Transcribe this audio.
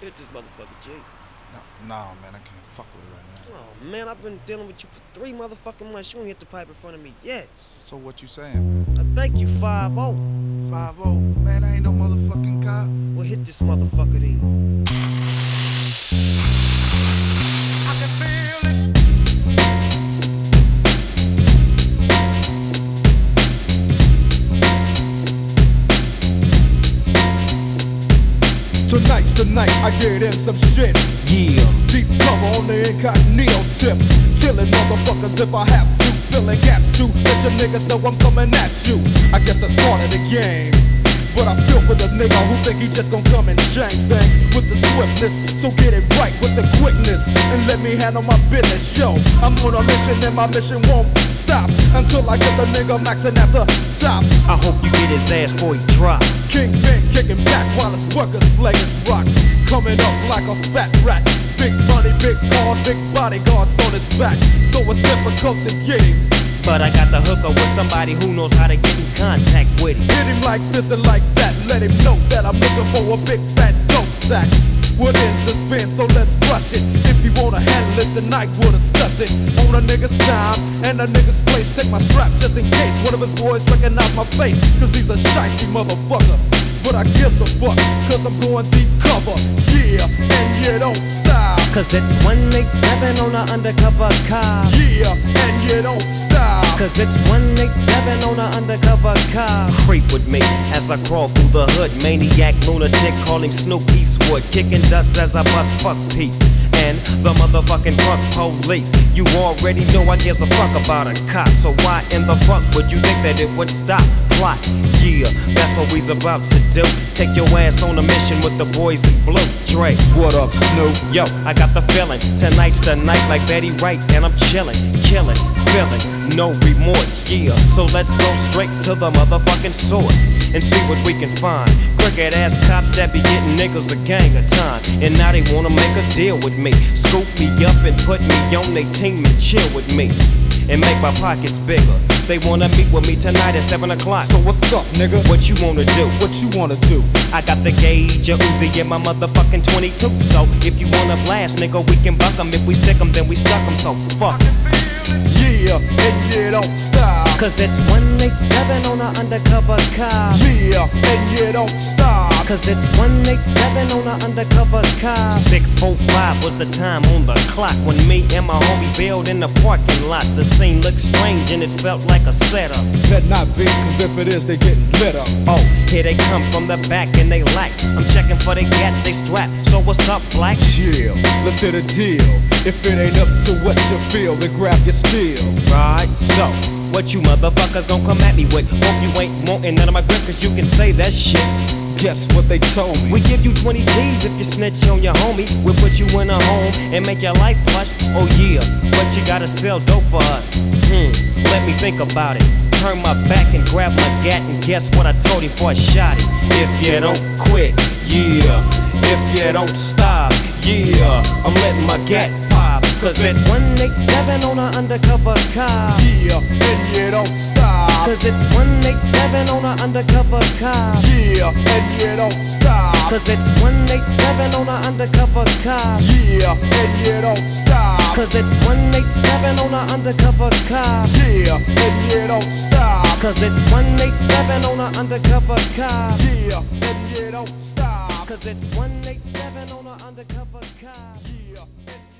Hit this motherfucker, G. Nah, man, I can't fuck with it right now. Oh, man, I've been dealing with you for 3 motherfucking months. You ain't hit the pipe in front of me yet. So what you saying, man? I thank you, 5-0. 5-0. Man, I ain't no motherfucking cop. Well, hit this motherfucker then. I can feel it. Tonight's the night I get in some shit. Yeah. Deep cover on the incognito tip. Killing motherfuckers if I have to. Filling gaps too. Let your niggas know I'm coming at you. I guess that's part of the game. But I feel for the nigga who think he just gon' come and change things with the swiftness. So get it right with the quickness and let me handle my business. Yo, I'm on a mission and my mission won't stop until I get the nigga maxing at the top. I hope you get his ass before he drop. Kingpin kicking back while his workers slay his rocks. Coming up like a fat rat. Big money, big cars, big bodyguards on his back. So it's difficult to get him. But I got the hooker with somebody who knows how to get in contact with him. Hit him like this and like that. Let him know that I'm looking for a big fat dope sack. What is the spin? So let's rush it. If you wanna handle it tonight, we'll discuss it. On a nigga's time and a nigga's place. Take my strap just in case one of his boys recognize my face. Cause he's a shiesty motherfucker. But I gives a fuck, cause I'm going deep cover. Yeah, and you don't stop. Cause it's 187 on an undercover car. Yeah, and you don't stop. Cause it's 187 on an undercover car. Creep with me as I crawl through the hood. Maniac, lunatic, call him Snoop Eastwood. Kicking dust as I bust fuck peace. And the motherfucking fuck police. You already know I give a fuck about a cop. So why in the fuck would you think that it would stop? Plot, yeah, that's what we's about to do. Take your ass on a mission with the boys in blue. Dre, What up, Snoop? yo, I got the feeling. Tonight's the night like Betty Wright. And I'm chilling, killing, feeling, no remorse, yeah. So let's go straight to the motherfucking source and see what we can find. Crooked ass cops that be getting niggas a gang of time. And now they wanna make a deal with me. Scoop me up and put me on their team and chill with me. And make my pockets bigger. They wanna meet with me tonight at 7 o'clock. So what's up, nigga? What you wanna do? What you wanna do? I got the gauge, a Uzi, and my motherfucking 22. So if you wanna blast, nigga, we can buck 'em. If we stick 'em, then we stuck 'em. So fuck. Yeah, and you don't stop. Cause it's 187 on an undercover car. Yeah, and you don't stop. Cause it's 187 on an undercover car. 6:45 was the time on the clock when me and my homie bailed in the parking lot. The scene looked strange and it felt like a setup. Better not be, cause if it is, they getting lit up. Oh, here they come from the back and they lax. I'm checking for they gats, they strap. So what's up, black? Chill, let's hit a deal. If it ain't up to what you feel, then grab your steel. Right, so what you motherfuckers gon' come at me with? Hope you ain't wantin' none of my grip, cause you can say that shit. Guess what they told me? We give you 20 G's if you snitch on your homie. We'll put you in a home and make your life plush. Oh yeah, but you gotta sell dope for us. Let me think about it. Turn my back and grab my gat and guess what I told him before I shot it. If you don't quit, yeah. If you don't stop, yeah. I'm letting my gat pop. Cause it's 187 on an undercover car. Yeah, and you don't stop. Cause it's 187 on an undercover car. Yeah, and you don't stop. Cause it's 187 on an undercover car. Yeah, and you don't stop. Cause it's 187 on an undercover car. Yeah, and you don't stop. Cause it's 187 on an undercover car. Yeah, and you don't stop. Cause it's 187 on an undercover car. Yeah, and